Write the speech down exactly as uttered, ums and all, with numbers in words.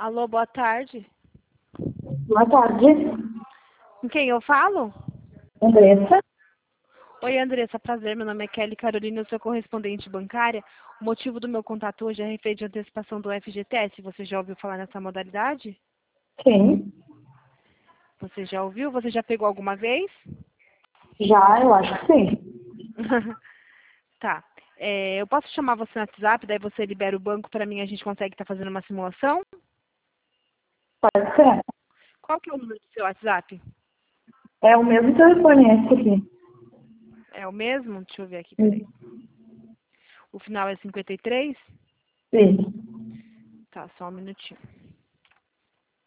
Alô, boa tarde. Boa tarde. Com quem eu falo? Andressa? Oi, Andressa, prazer. Meu nome é Kelly Carolina, eu sou correspondente bancária. O motivo do meu contato hoje é a respeito de antecipação do F G T S. Você já ouviu falar nessa modalidade? Sim. Você já ouviu? Você já pegou alguma vez? Já, eu acho que sim. Tá. É, eu posso chamar você no WhatsApp, daí você libera o banco para mim e a gente consegue estar fazendo uma simulação? Pode ser. Qual que é o número do seu WhatsApp? É o mesmo telefone esse aqui. É o mesmo? Deixa eu ver aqui, peraí. O final é cinquenta e três? Sim. Tá, só um minutinho.